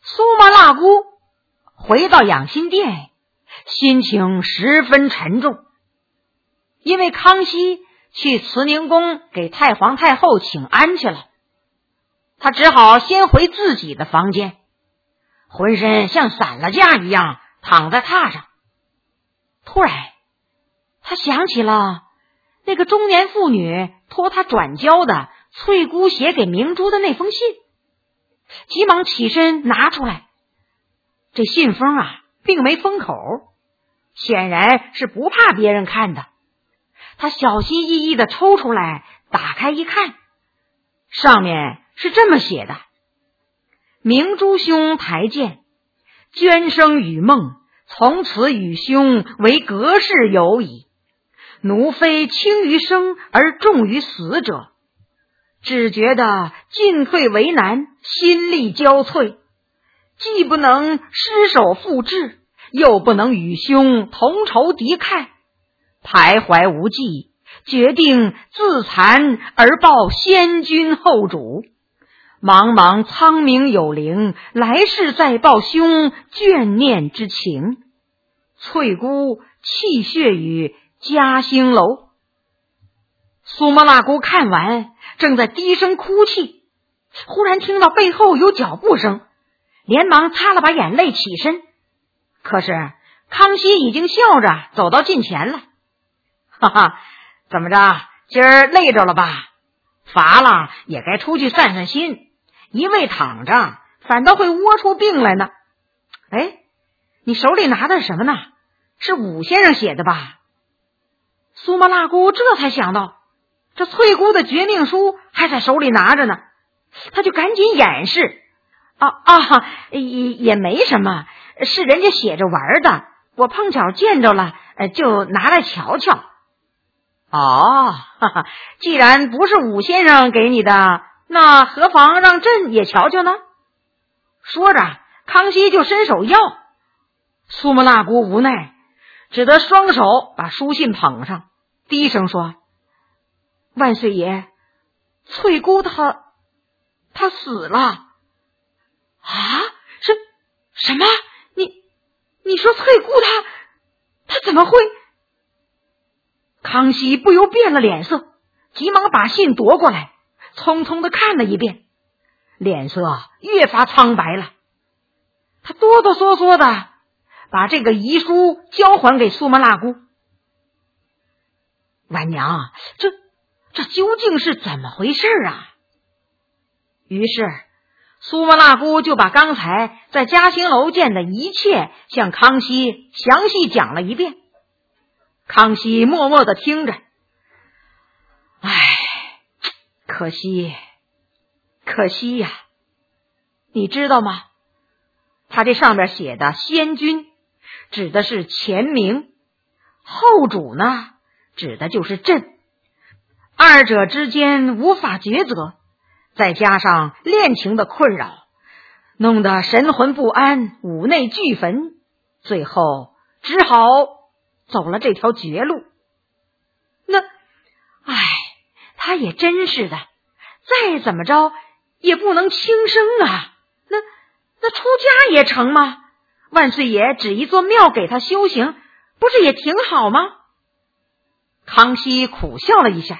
苏麻辣姑回到养心殿，心情十分沉重，因为康熙去慈宁宫给太皇太后请安去了，他只好先回自己的房间，浑身像散了架一样躺在榻上。突然他想起了那个中年妇女托他转交的翠姑写给明珠的那封信，急忙起身拿出来。这信封并没封口，显然是不怕别人看的。他小心翼翼地抽出来，打开一看，上面是这么写的：明珠兄台见，娟生与梦，从此与兄为隔世友矣。奴非轻于生而重于死者，只觉得进退为难，心力交瘁，既不能失手复制，又不能与兄同仇敌忾，徘徊无计，决定自残而报先君后主。茫茫苍冥有灵，来世再报兄眷念之情。翠姑泣血于嘉兴楼。苏麻辣姑看完，正在低声哭泣，忽然听到背后有脚步声，连忙擦了把眼泪起身。可是康熙已经笑着走到近前了。哈哈，怎么着，今儿累着了吧？乏了也该出去散散心，一味躺着反倒会窝出病来呢。哎，你手里拿的是什么呢？是武先生写的吧？苏麻辣姑这才想到，这翠姑的绝命书还在手里拿着呢，他就赶紧掩饰。也没什么，是人家写着玩的，我碰巧见着了，就拿来瞧瞧。既然不是武先生给你的，那何妨让朕也瞧瞧呢？说着，康熙就伸手要。苏麻辣姑无奈，只得双手把书信捧上，低声说：万岁爷，翠姑她死了。什么？你说翠姑她怎么会？康熙不由变了脸色，急忙把信夺过来，匆匆地看了一遍，脸色越发苍白了。他哆哆嗦嗦的把这个遗书交还给苏麻辣姑。婉娘，这究竟是怎么回事啊？于是苏麻辣姑就把刚才在嘉兴楼见的一切向康熙详细讲了一遍。康熙默默地听着，可惜呀，你知道吗？他这上面写的先君指的是前明，后主呢指的就是朕，二者之间无法抉择，再加上恋情的困扰，弄得神魂不安，五内俱焚，最后只好走了这条绝路。他也真是的，再怎么着也不能轻生啊，那出家也成吗？万岁爷指一座庙给他修行，不是也挺好吗？康熙苦笑了一下，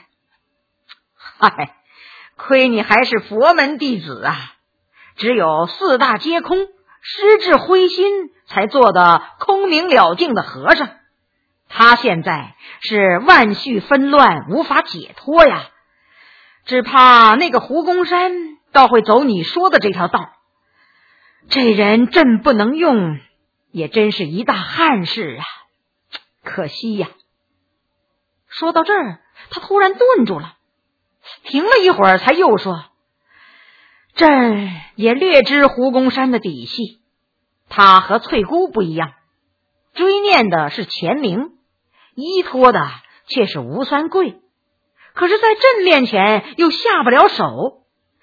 亏你还是佛门弟子啊，只有四大皆空，失智灰心，才做的空明了净的和尚。他现在是万绪纷乱，无法解脱呀，只怕那个胡公山倒会走你说的这条道。这人朕不能用，也真是一大憾事啊，可惜呀。说到这儿，他突然顿住了，停了一会儿才又说，朕也略知胡公山的底细，他和翠姑不一样，追念的是前明，依托的却是吴三桂，可是在朕面前又下不了手。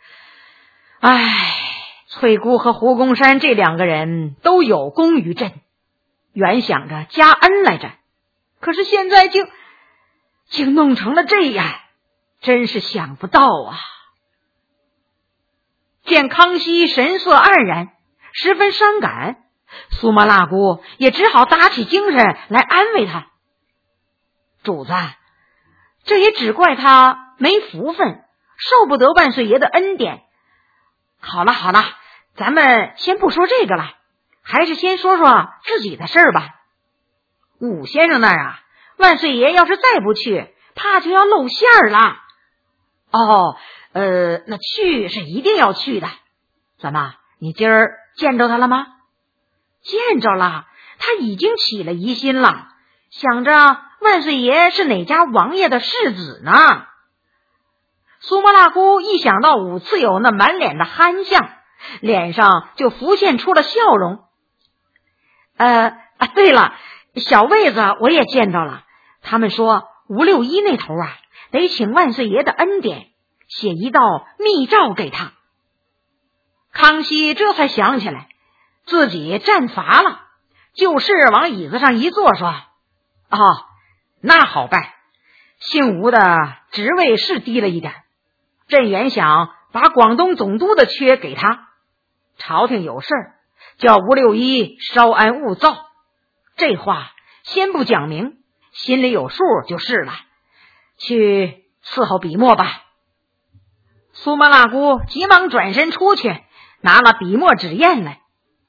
翠姑和胡公山这两个人都有功于朕，原想着加恩来着，可是现在竟弄成了这样，真是想不到啊。见康熙神色黯然， 十分伤感。苏麻辣姑也只好打起精神来安慰他：主子，这也只怪他没福分，受不得万岁爷的恩典。好了好了，咱们先不说这个了，还是先说说自己的事儿吧。武先生那儿啊，万岁爷要是再不去，怕就要露馅儿了。哦，那去是一定要去的。怎么，你今儿见着他了吗？见着了，他已经起了疑心了，想着万岁爷是哪家王爷的世子呢。苏麻辣姑一想到武次友那满脸的憨相，脸上就浮现出了笑容。对了，小卫子我也见着了，他们说吴六一那头啊，得请万岁爷的恩典，写一道密诏给他。康熙这才想起来自己站乏了，就是往椅子上一坐，说：那好办，姓吴的职位是低了一点，朕原想把广东总督的缺给他，朝廷有事儿，叫吴六一稍安勿躁，这话先不讲明，心里有数就是了，去伺候笔墨吧。苏麻辣姑急忙转身出去，拿了笔墨纸砚来。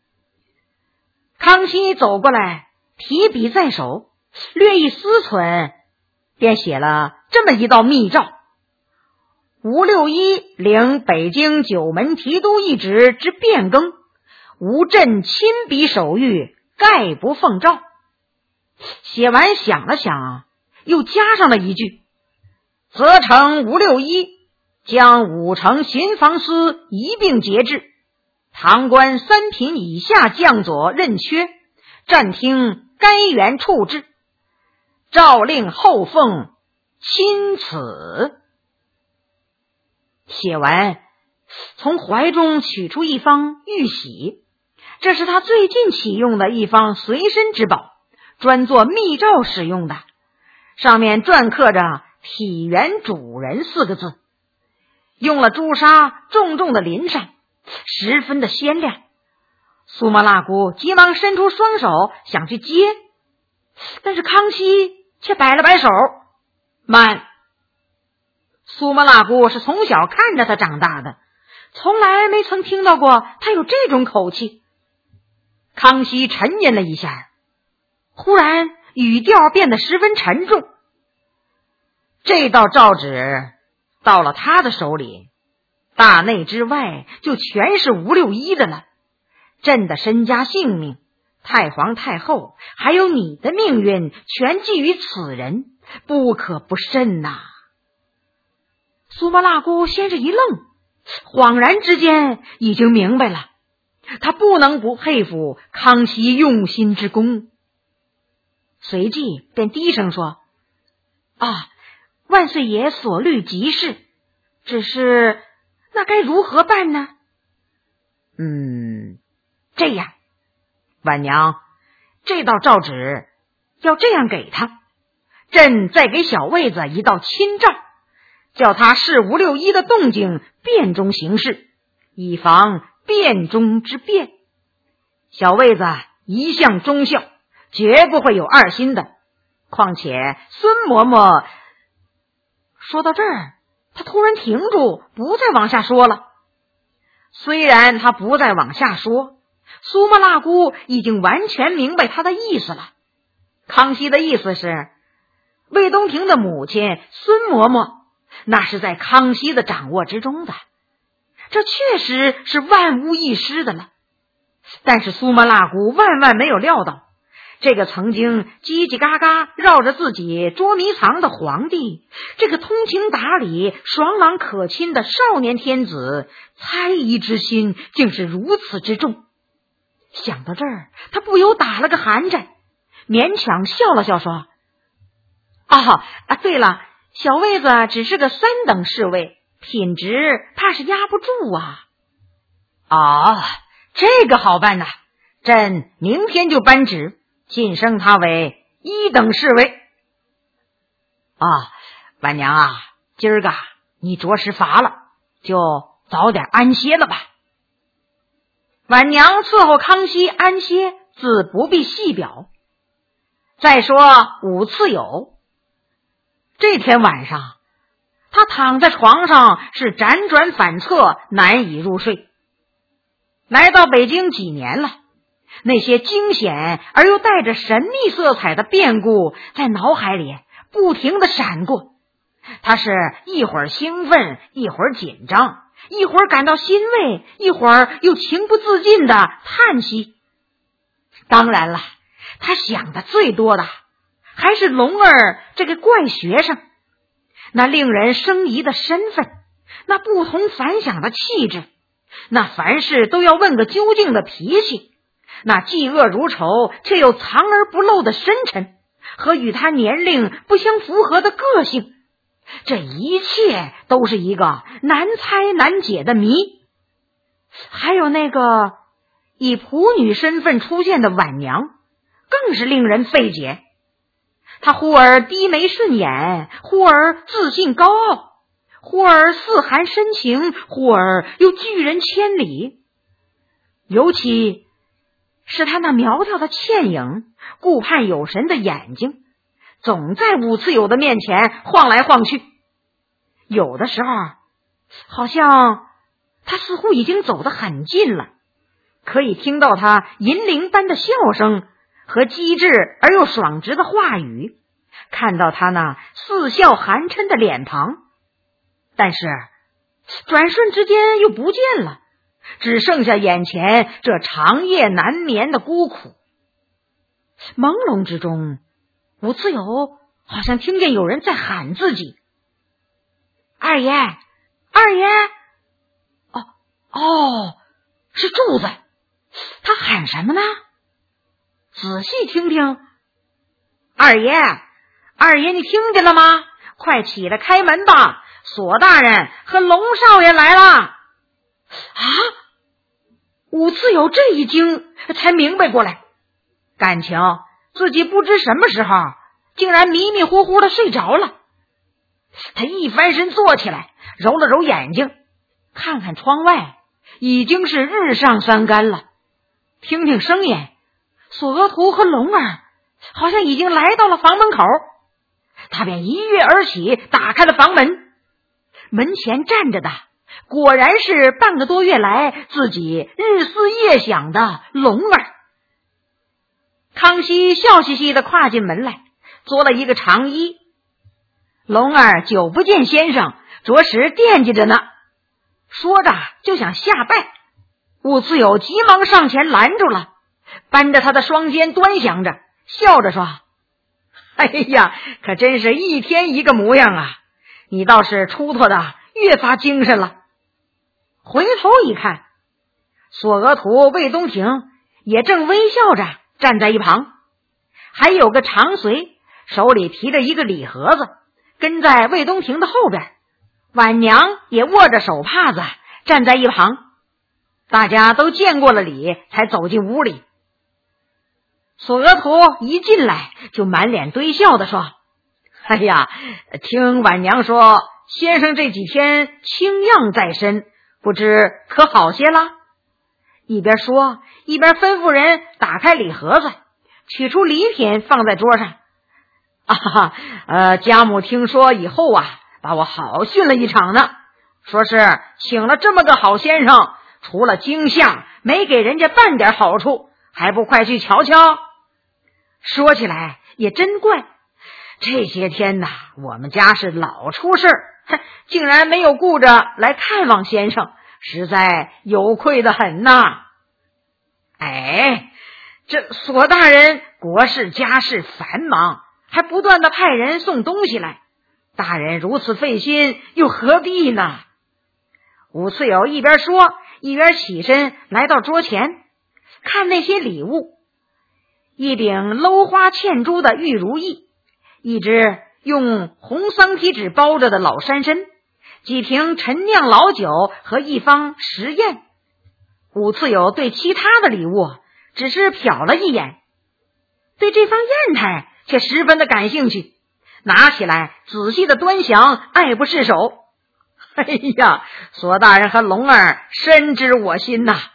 康熙走过来，提笔在手，略一思忖，便写了这么一道密诏：吴六一领北京九门提督一职之变更，吴朕亲笔手谕，概不奉诏。写完想了想，又加上了一句：责成吴六一将5城巡防司一并节制，堂官3品以下将佐任缺，暂听该员处置，诏令后奉钦此。写完，从怀中取出一方玉玺，这是他最近启用的一方随身之宝，专做密诏使用的，上面篆刻着体元主人4个字，用了朱砂重重的淋上，十分的鲜亮。苏麻辣姑急忙伸出双手想去接，但是康熙却摆了摆手：慢。苏麻辣姑是从小看着他长大的，从来没曾听到过他有这种口气。康熙沉吟了一下，忽然语调变得十分沉重。这道诏旨到了他的手里，大内之外就全是吴六一的了，朕的身家性命，太皇太后还有你的命运全寄于此人，不可不慎呐。苏麻辣姑先是一愣，恍然之间已经明白了，他不能不佩服康熙用心之功，随即便低声说：万岁爷所虑极是，只是那该如何办呢？这样，婉娘，这道诏旨要这样给他，朕再给小卫子一道亲诏，叫他视吴六一的动静变中行事，以防变中之变。小卫子一向忠孝，绝不会有二心的。况且孙嬷嬷……说到这儿，他突然停住，不再往下说了。虽然他不再往下说，苏麻辣姑已经完全明白他的意思了。康熙的意思是，魏东亭的母亲孙嬷嬷那是在康熙的掌握之中的，这确实是万无一失的了。但是苏麻辣姑万万没有料到，这个曾经叽叽嘎嘎绕着自己捉迷藏的皇帝，这个通情达理爽朗可亲的少年天子，猜疑之心竟是如此之重。想到这儿，他不由打了个寒颤，勉强笑了笑说：对了，小卫子只是个3等侍卫，品质怕是压不住啊。这个好办呐，朕明天就颁旨晋升他为1等侍卫。婉娘啊，今儿个你着实乏了，就早点安歇了吧。 晚娘伺候康熙安歇，自不必细表。再说武次友，这天晚上他躺在床上是辗转反侧，难以入睡。来到北京几年了，那些惊险而又带着神秘色彩的变故在脑海里不停地闪过，他是一会儿兴奋，一会儿紧张，一会儿感到欣慰，一会儿又情不自禁地叹息。当然了，他想的最多的还是龙儿这个怪学生，那令人生疑的身份，那不同凡响的气质，那凡事都要问个究竟的脾气，那嫉恶如仇却又藏而不露的深沉，和与他年龄不相符合的个性，这一切都是一个难猜难解的谜。还有那个以仆女身份出现的晚娘，更是令人费解。她忽而低眉顺眼，忽而自信高傲，忽而似含深情，忽而又拒人千里。尤其是他那苗条的倩影，顾盼有神的眼睛，总在武次友的面前晃来晃去。有的时候好像他似乎已经走得很近了，可以听到他银铃般的笑声和机智而又爽直的话语，看到他那似笑含嗔的脸庞，但是转瞬之间又不见了，只剩下眼前这长夜难眠的孤苦。朦胧之中，武次友好像听见有人在喊自己：二爷，二爷！是柱子，他喊什么呢？仔细听听。二爷，二爷，你听见了吗？快起来开门吧，索大人和龙少爷来了。啊！武次友这一惊才明白过来，感情自己不知什么时候竟然迷迷糊糊的睡着了。他一翻身坐起来，揉了揉眼睛，看看窗外，已经是日上三竿了。听听声音，索额图和龙儿好像已经来到了房门口。他便一跃而起，打开了房门。门前站着的果然是半个多月来自己日思夜想的龙儿。康熙笑嘻嘻地跨进门来，作了一个长揖。龙儿久不见先生，着实惦记着呢。说着就想下拜，武次友急忙上前拦住了，扳着他的双肩端详着，笑着说：哎呀，可真是一天一个模样啊，你倒是出脱的越发精神了。回头一看，索额图、魏东亭也正微笑着站在一旁，还有个长随手里提着一个礼盒子，跟在魏东亭的后边，晚娘也握着手帕子站在一旁。大家都见过了礼，才走进屋里。索额图一进来就满脸堆笑地说：哎呀，听晚娘说先生这几天清恙在身，不知可好些了？一边说一边吩咐人打开礼盒子，取出礼品放在桌上。家母听说以后啊，把我好训了一场呢，说是请了这么个好先生，除了惊吓没给人家半点好处，还不快去瞧瞧？说起来也真怪，这些天呐，我们家是老出事，竟然没有顾着来看望先生，实在有愧得很呐。哎，这索大人国事家事繁忙，还不断的派人送东西来，大人如此费心，又何必呢？武次友一边说一边起身来到桌前，看那些礼物，一顶镂花嵌珠的玉如意，一只用红桑皮纸包着的老山参，几瓶陈酿老酒和一方石砚。武次友对其他的礼物只是瞟了一眼，对这方砚台却十分的感兴趣，拿起来仔细的端详，爱不释手。哎呀，索大人和龙儿深知我心呐，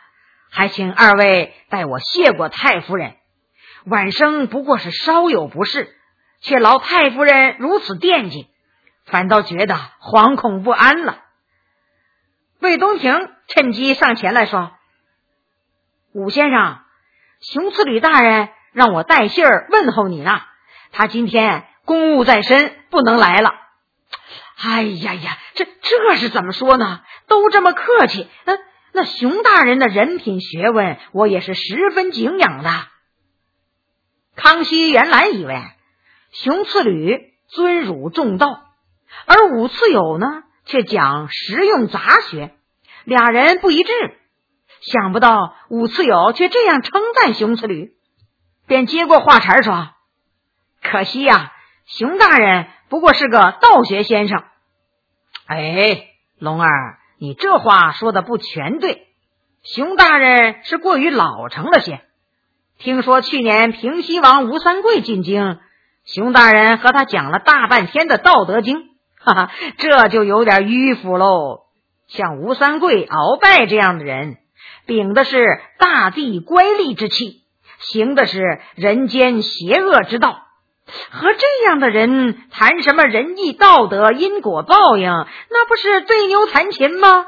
还请二位代我谢过太夫人。晚生不过是稍有不适，却劳太夫人如此惦记，反倒觉得惶恐不安了。魏东亭趁机上前来说：武先生，熊次吕大人让我带信儿问候你呢，他今天公务在身，不能来了。哎呀呀，这是怎么说呢？都这么客气，那熊大人的人品学问，我也是十分敬仰的。康熙原来以为熊次吕尊儒重道，而武次友呢却讲实用杂学，俩人不一致。想不到武次友却这样称赞熊次吕，便接过话茬说：可惜呀，熊大人不过是个道学先生。哎，龙儿，你这话说的不全对，熊大人是过于老成了些。听说去年平西王吴三桂进京，熊大人和他讲了大半天的《道德经》，哈哈，这就有点迂腐喽。像吴三桂、鳌拜这样的人，秉的是大地乖戾之气，行的是人间邪恶之道，和这样的人谈什么仁义道德、因果报应，那不是对牛弹琴吗？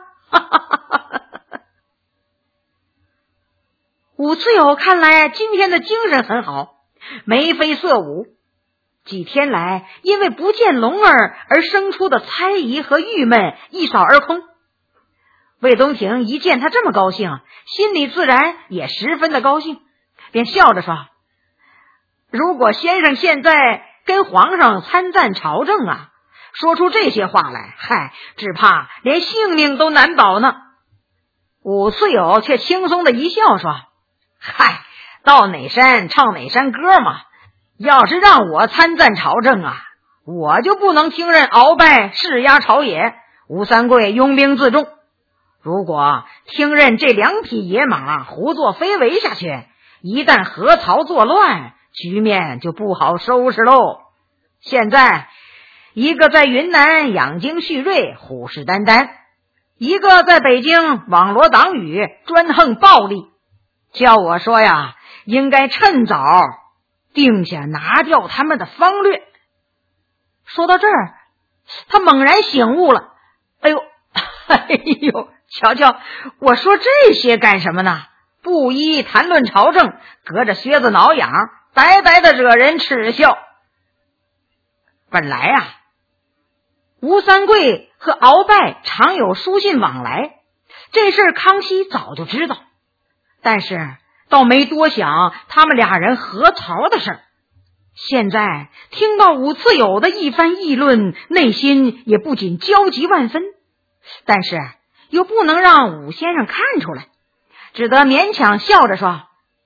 武次友看来今天的精神很好，眉飞色舞。几天来因为不见龙儿而生出的猜疑和郁闷一扫而空。魏东亭一见他这么高兴，心里自然也十分的高兴，便笑着说：如果先生现在跟皇上参赞朝政啊，说出这些话来，嗨，只怕连性命都难保呢。武次友却轻松的一笑说：嗨，到哪山唱哪山歌嘛，要是让我参赞朝政啊，我就不能听任鳌拜势压朝野，吴三桂拥兵自重。如果听任这两匹野马胡作非为下去，一旦河槽作乱，局面就不好收拾喽。现在一个在云南养精蓄锐，虎视眈眈，一个在北京网罗党羽，专横暴力。叫我说呀，应该趁早定下拿掉他们的方略。说到这儿，他猛然醒悟了。哎呦，瞧瞧，我说这些干什么呢？不依谈论朝政，隔着靴子挠痒，白白的惹人耻笑。本来啊，吴三桂和鳌拜常有书信往来，这事康熙早就知道，但是倒没多想他们俩人和槽的事儿。现在听到武次友的一番议论，内心也不仅焦急万分，但是又不能让武先生看出来，只得勉强笑着说：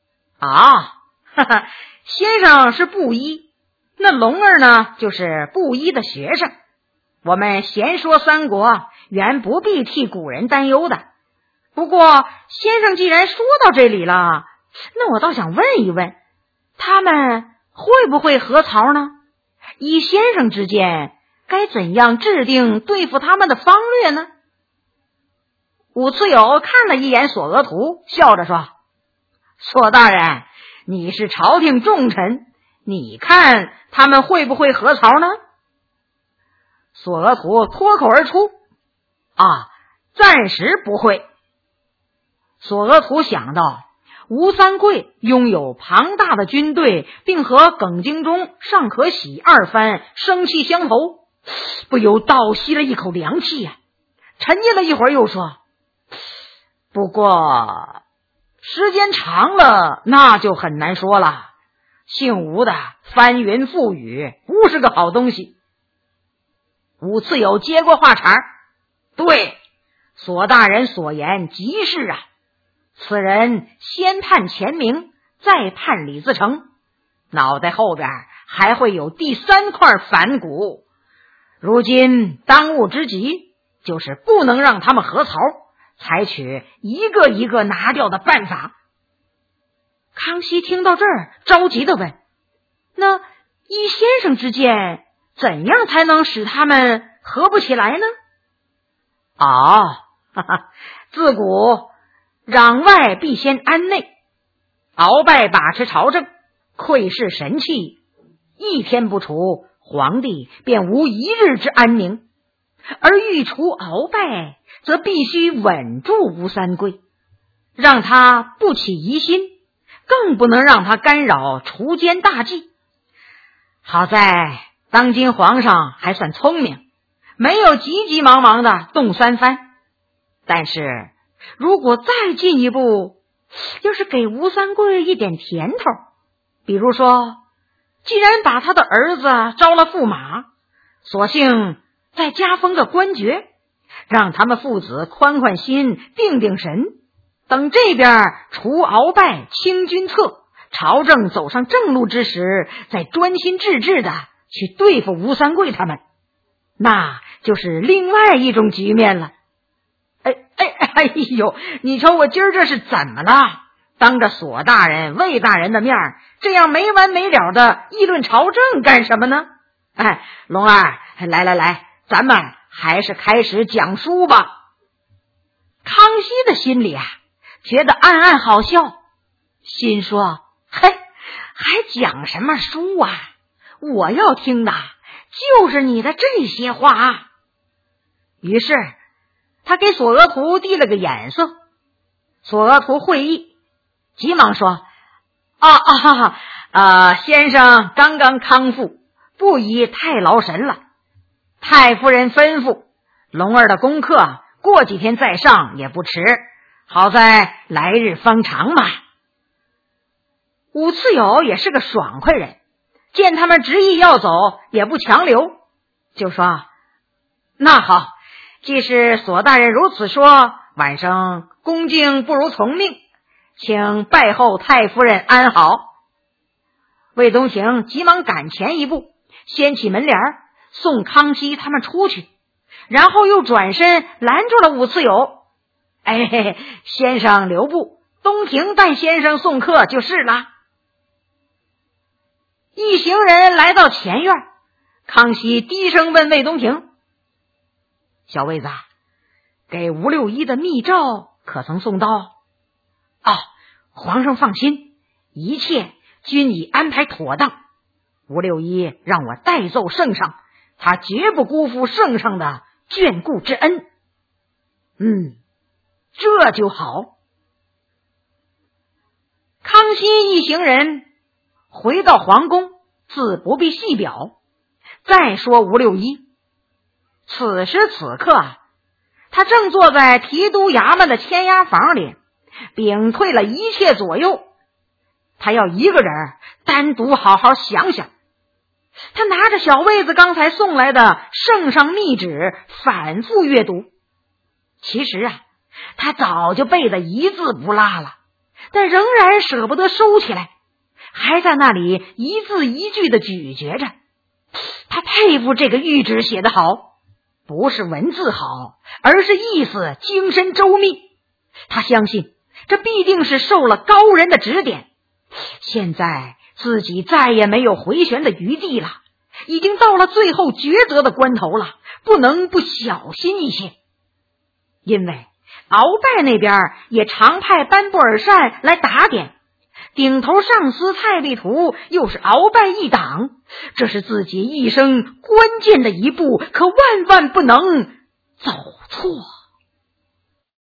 先生是布衣，那龙儿呢就是布衣的学生，我们闲说三国，原不必替古人担忧的。不过先生既然说到这里了，那我倒想问一问，他们会不会和槽呢？依先生之见，该怎样制定对付他们的方略呢？武次友看了一眼索额图，笑着说：索大人，你是朝廷重臣，你看他们会不会和槽呢？索额图脱口而出：暂时不会。索额图想到吴三桂拥有庞大的军队，并和耿精忠、尚可喜二番生气相投，不由倒吸了一口凉气呀。沉吟了一会儿，又说：不过时间长了，那就很难说了。姓吴的翻云覆雨，不是个好东西。武次友接过话茬：对，索大人所言极是啊。此人先叛钱明，再叛李自成，脑袋后边还会有第三块反骨。如今当务之急就是不能让他们和槽，采取一个一个拿掉的办法。康熙听到这儿，着急地问：那依先生之见，怎样才能使他们合不起来呢？自古攘外必先安内。鳌拜把持朝政，窥视神器，一天不除，皇帝便无一日之安宁。而欲除鳌拜，则必须稳住吴三桂，让他不起疑心，更不能让他干扰除奸大计。好在当今皇上还算聪明，没有急急忙忙的动三番。但是如果再进一步，要是给吴三桂一点甜头，比如说既然把他的儿子招了驸马，索性再加封个官爵，让他们父子宽宽心，定定神，等这边除鳌拜，清君侧，朝政走上正路之时，再专心致志的去对付吴三桂他们，那就是另外一种局面了。哎呦，你瞅我今儿这是怎么了？当着索大人、魏大人的面，这样没完没了的议论朝政干什么呢？龙儿，来，咱们还是开始讲书吧。康熙的心里觉得暗暗好笑，心说还讲什么书啊？我要听的就是你的这些话。于是他给索额图递了个眼色，索额图会意，急忙说：先生刚刚康复，不宜太劳神了。太夫人吩咐，龙儿的功课过几天再上也不迟，好在来日方长嘛。武次友也是个爽快人，见他们执意要走，也不强留，就说：那好，既是索大人如此说，晚上恭敬不如从命，请拜候太夫人安好。魏东亭急忙赶前一步，掀起门帘送康熙他们出去，然后又转身拦住了武次友：先生留步，东亭带先生送客就是了。一行人来到前院，康熙低声问魏东亭：小魏子，给吴六一的密诏可曾送到？皇上放心，一切均已安排妥当。吴六一让我代奏圣上，他绝不辜负圣上的眷顾之恩。这就好。康熙一行人回到皇宫，自不必细表。再说吴六一，此时此刻他正坐在提督衙门的签押房里，屏退了一切左右，他要一个人单独好好想想。他拿着小卫子刚才送来的圣上密旨反复阅读。其实他早就背得一字不落了，但仍然舍不得收起来，还在那里一字一句的咀嚼着。他佩服这个谕旨写得好，不是文字好，而是意思精深周密。他相信这必定是受了高人的指点，现在自己再也没有回旋的余地了，已经到了最后抉择的关头了，不能不小心一些。因为鳌拜那边也常派班布尔善来打点，顶头上司蔡力图又是鳌拜一党，这是自己一生关键的一步，可万万不能走错。